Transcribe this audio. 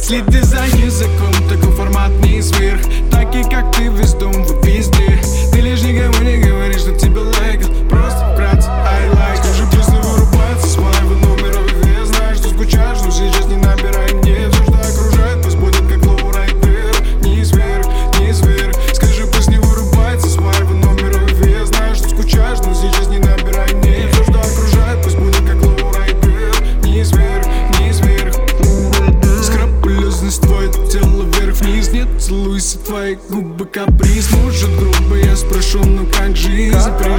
Следи за языком, такой формат не сверх. Такие как ты весь дом, вы везде. Ты лишь никому не говоришь, что тебе лайкал. Просто вкратце, I like. Скажи, песня вырубается с моего номера. Я знаю, что скучаешь, но сейчас не набирай мне. Все, что окружает, пусть будет как лоурайдер. Низ вверх, низ вверх. Скажи, пусть не вырубается с моего номера. Я знаю, что скучаешь, но сейчас не набирай мне. Все, что окружает, пусть будет как лоурайдер. Низ вверх, низ вверх. Скрупулезность твое тело вверх-вниз. Нет, целуйся, твои губы каприз. Может грубо, я спрошу, ну как жизнь?